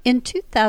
In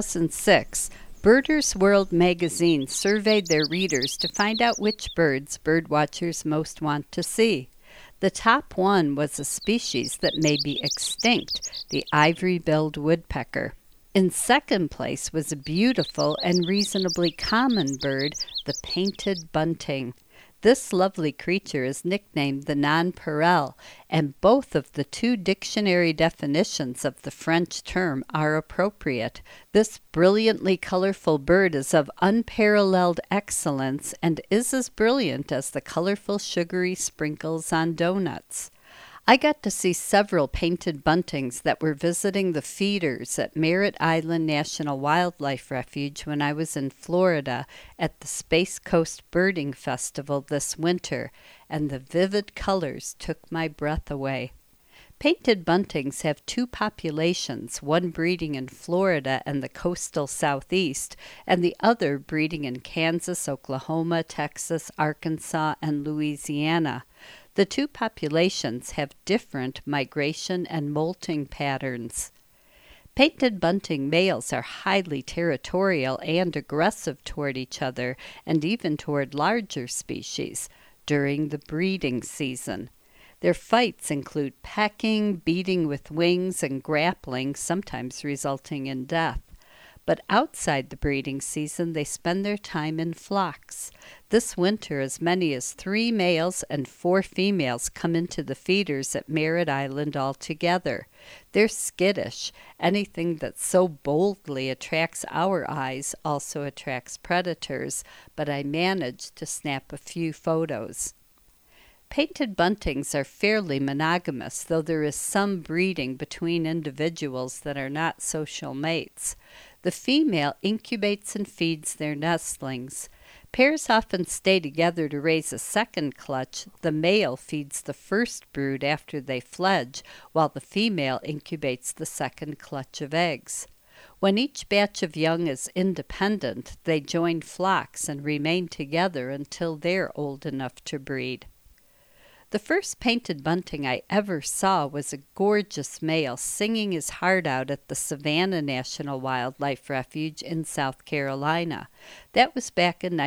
2006, Birders World magazine surveyed their readers to find out which birds birdwatchers most want to see. The top one was a species that may be extinct, the ivory-billed woodpecker. In second place was a beautiful and reasonably common bird, the painted bunting. This lovely creature is nicknamed the nonpareil, and both of the two dictionary definitions of the French term are appropriate. This brilliantly colorful bird is of unparalleled excellence and is as brilliant as the colorful sugary sprinkles on donuts. I got to see several painted buntings that were visiting the feeders at Merritt Island National Wildlife Refuge when I was in Florida at the Space Coast Birding Festival this winter, and the vivid colors took my breath away. Painted buntings have two populations, one breeding in Florida and the coastal southeast, and the other breeding in Kansas, Oklahoma, Texas, Arkansas, and Louisiana. The two populations have different migration and molting patterns. Painted bunting males are highly territorial and aggressive toward each other and even toward larger species during the breeding season. Their fights include pecking, beating with wings, and grappling, sometimes resulting in death. But outside the breeding season, they spend their time in flocks. This winter, as many as 3 males and 4 females come into the feeders at Merritt Island altogether. They're skittish. Anything that so boldly attracts our eyes also attracts predators, but I managed to snap a few photos. Painted buntings are fairly monogamous, though there is some breeding between individuals that are not social mates. The female incubates and feeds their nestlings. Pairs often stay together to raise a second clutch. The male feeds the first brood after they fledge, while the female incubates the second clutch of eggs. When each batch of young is independent, they join flocks and remain together until they're old enough to breed. The first painted bunting I ever saw was a gorgeous male singing his heart out at the Savannah National Wildlife Refuge in South Carolina. That was back in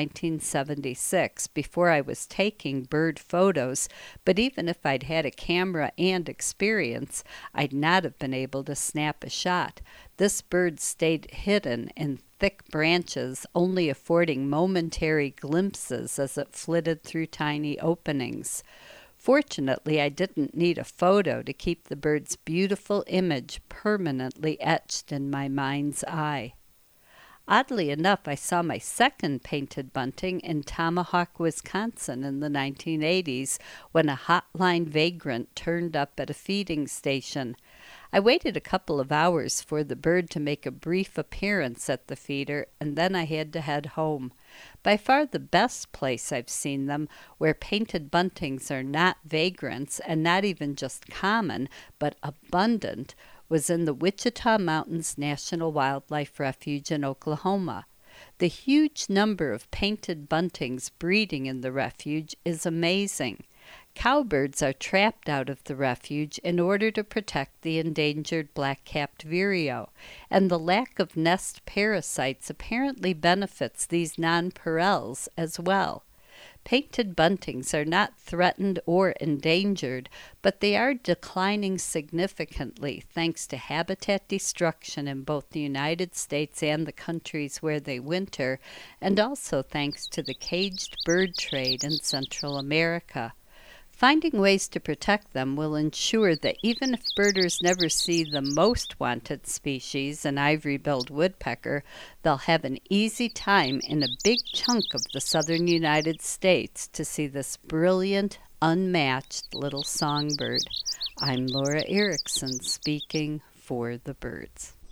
1976, before I was taking bird photos, but even if I'd had a camera and experience, I'd not have been able to snap a shot. This bird stayed hidden in thick branches, only affording momentary glimpses as it flitted through tiny openings. Fortunately, I didn't need a photo to keep the bird's beautiful image permanently etched in my mind's eye. Oddly enough, I saw my second painted bunting in Tomahawk, Wisconsin in the 1980s when a hotline vagrant turned up at a feeding station. I waited a couple of hours for the bird to make a brief appearance at the feeder, and then I had to head home. By far the best place I've seen them, where painted buntings are not vagrants and not even just common, but abundant, was in the Wichita Mountains National Wildlife Refuge in Oklahoma. The huge number of painted buntings breeding in the refuge is amazing. Cowbirds are trapped out of the refuge in order to protect the endangered black-capped vireo, and the lack of nest parasites apparently benefits these nonpareils as well. Painted buntings are not threatened or endangered, but they are declining significantly thanks to habitat destruction in both the United States and the countries where they winter, and also thanks to the caged bird trade in Central America. Finding ways to protect them will ensure that even if birders never see the most wanted species, an ivory-billed woodpecker, they'll have an easy time in a big chunk of the southern United States to see this brilliant, unmatched little songbird. I'm Laura Erickson speaking for the birds.